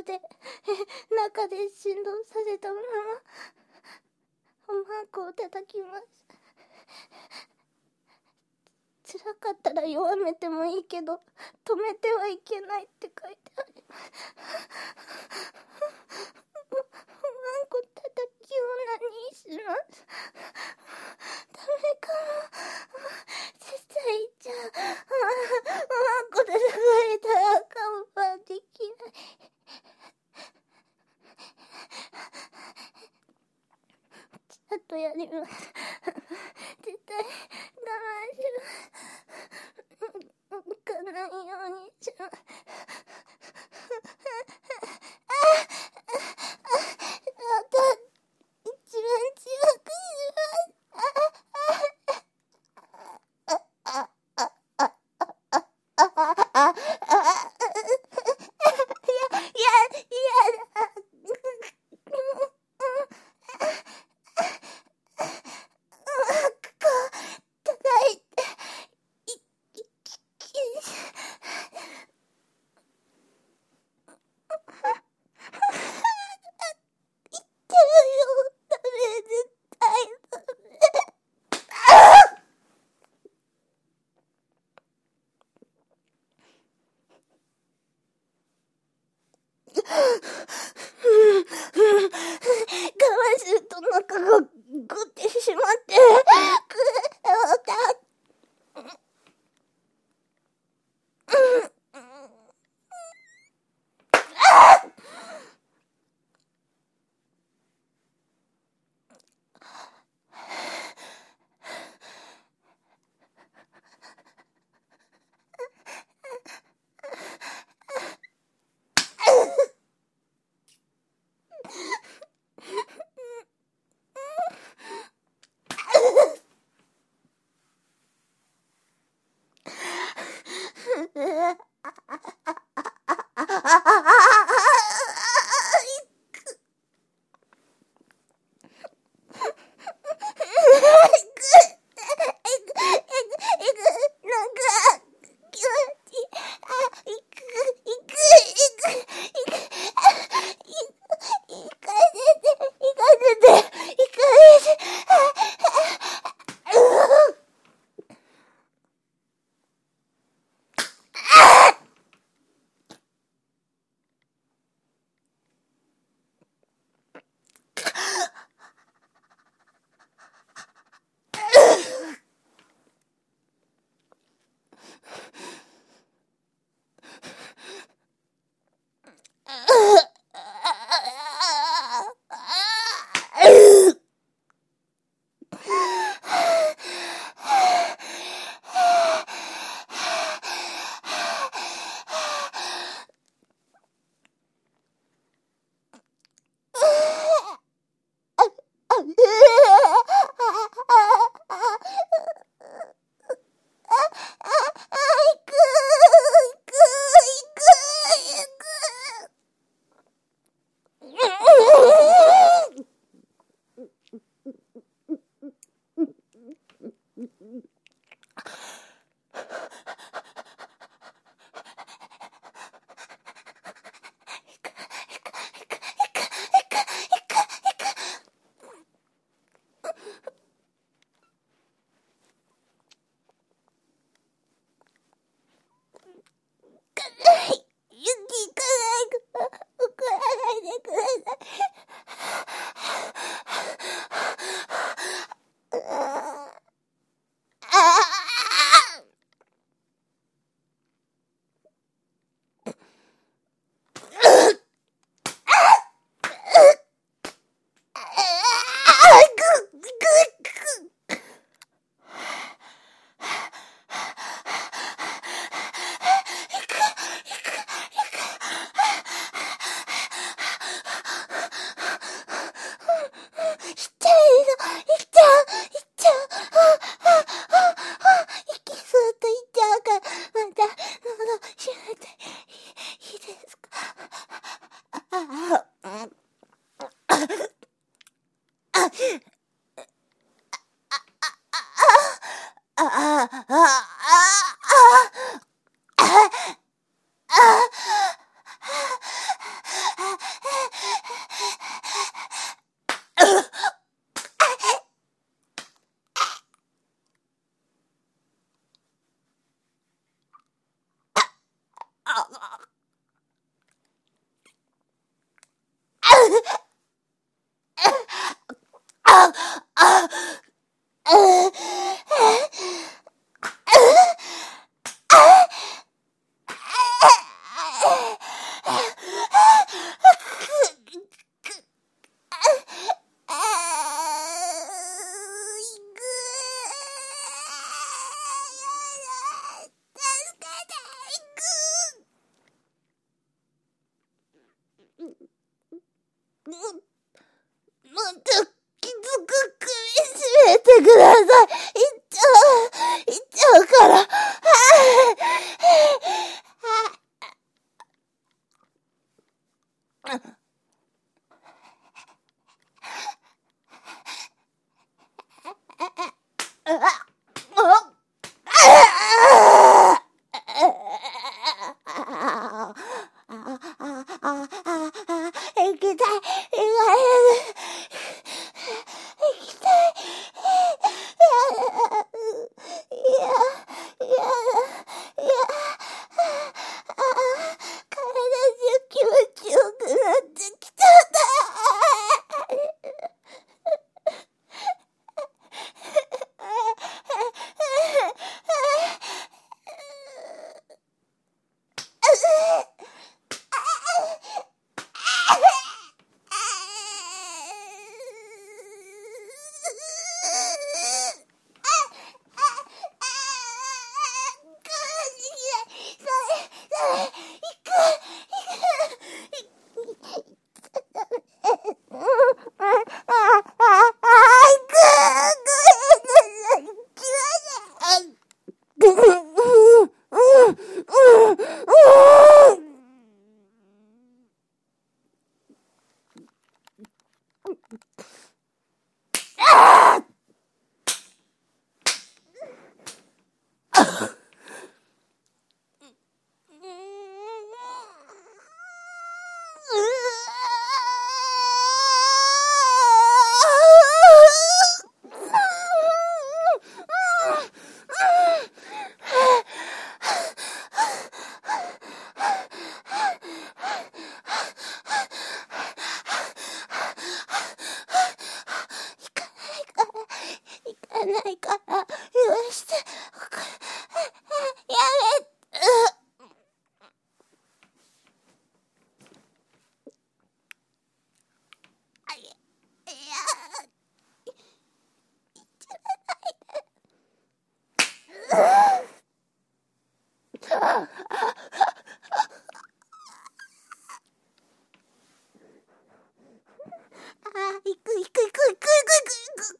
で中で振動させたままおまんこを叩きます。辛かったら弱めてもいいけど止めてはいけないって書いてあります。おまんこ叩きを何します。ダメかも。絶対じゃあおまんこ叩かれたら看板できない。ちゃんとやります。絶対我慢します。浮かないようにします。一番強くします。いやだ。叩いてもっときつく首絞めてください。行っちゃうから。行きたい。ないから許して。やめ行く。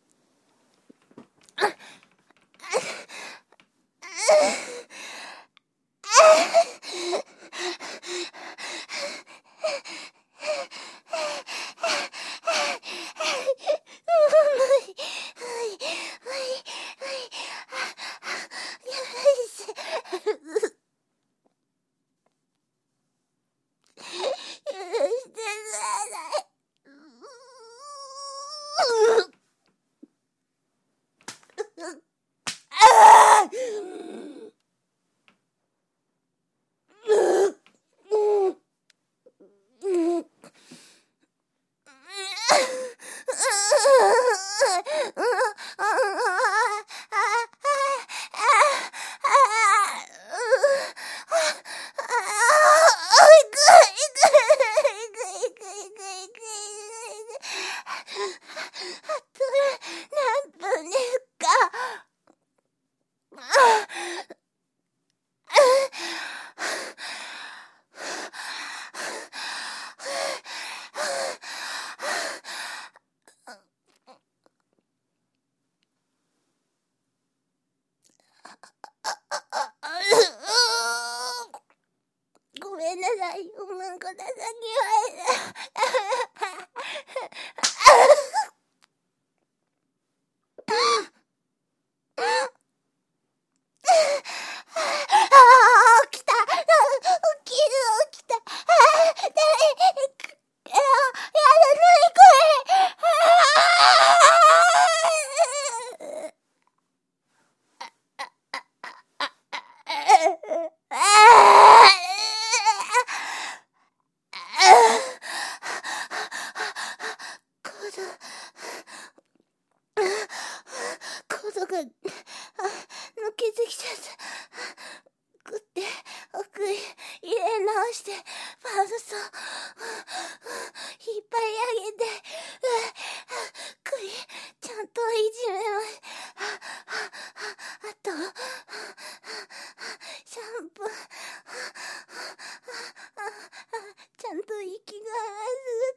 ごめんなさい。うんこださきました。 が抜けてきちゃった。グッて奥へ入れ直してパンツを引っ張り上げてちゃんといじめます。あとシャンプーちゃんと息がする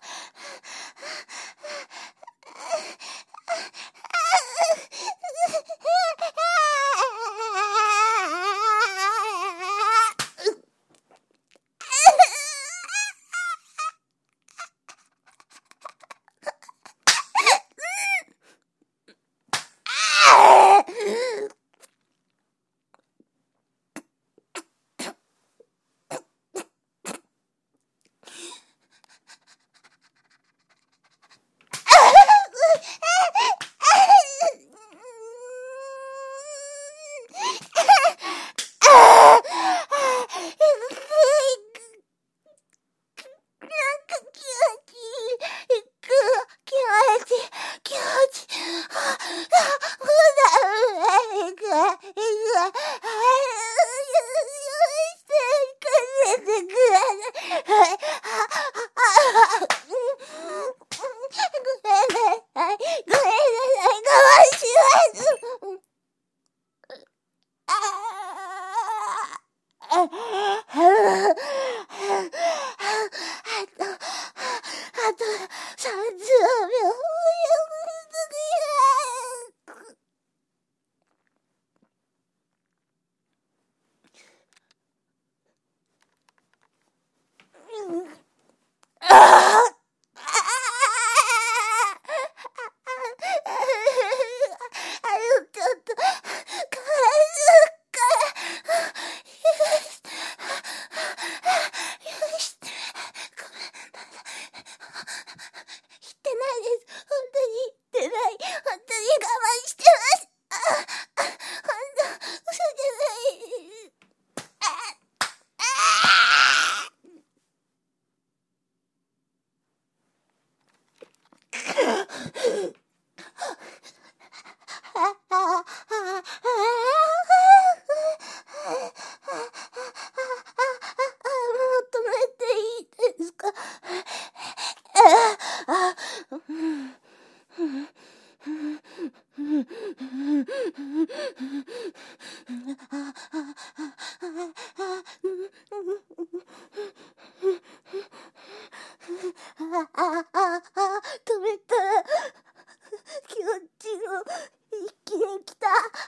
止めたら気持ちの一気に来た。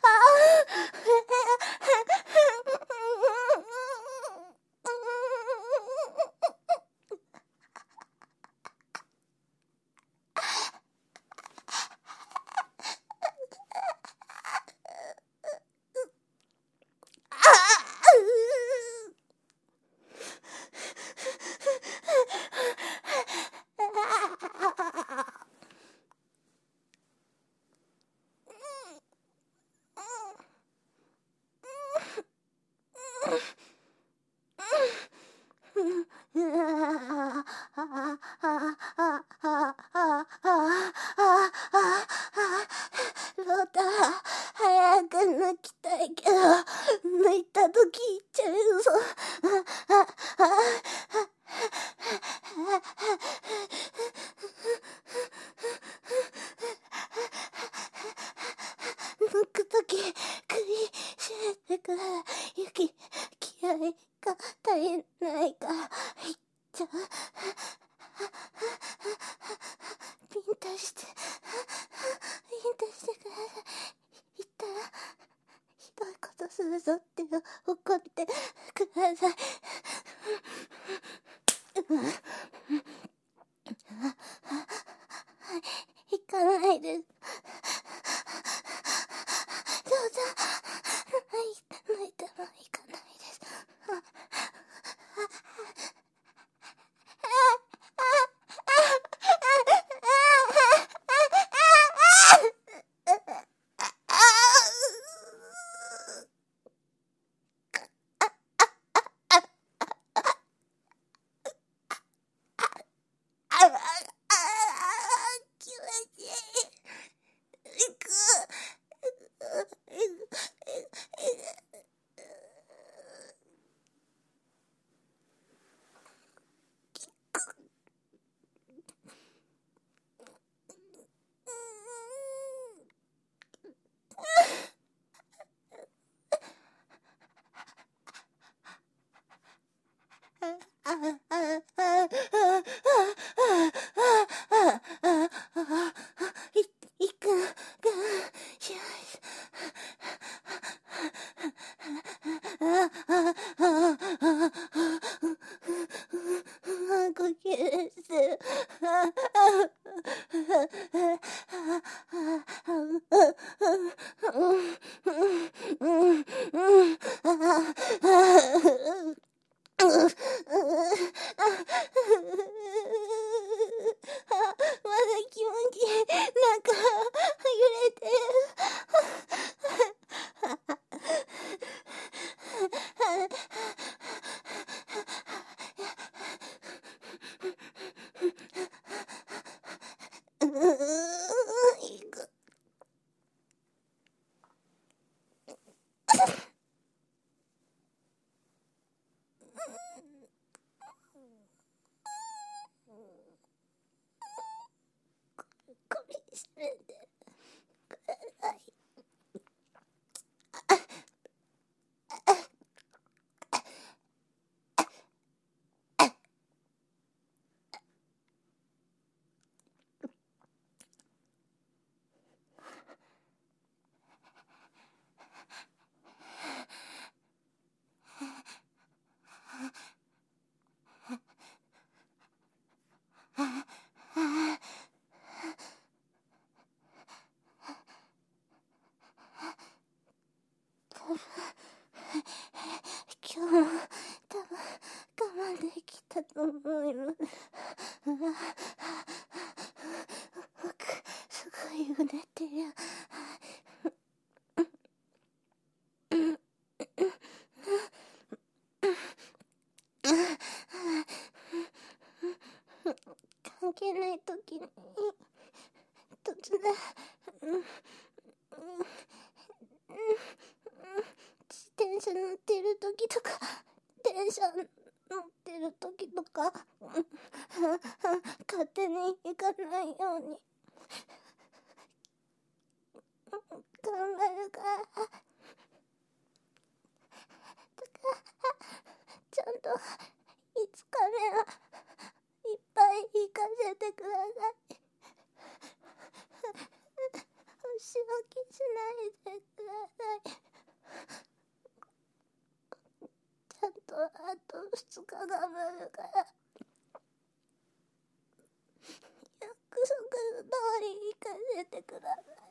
ロータ早く抜きたいけど抜いたとき言っちゃうぞ。抜くとき首絞めてくらい気合が足りないからいっちゃう。ビンタしてください。言ったらひどいことするぞって怒ってください。行かないで。どうぞ。泣いても行かないです。 まだ気持ちなんか揺れてる。首絞めてください。今日も多分我慢できたと思います。僕すごいうねってる。関係ない時に突然自転車乗ってる時とか電車乗ってる時とか勝手に行かないように頑張るから。ちゃんと5日目はいっぱい行かせてください。お仕置きしないでください。ちゃんとあと2日頑張るから。約束の通り行かせてください。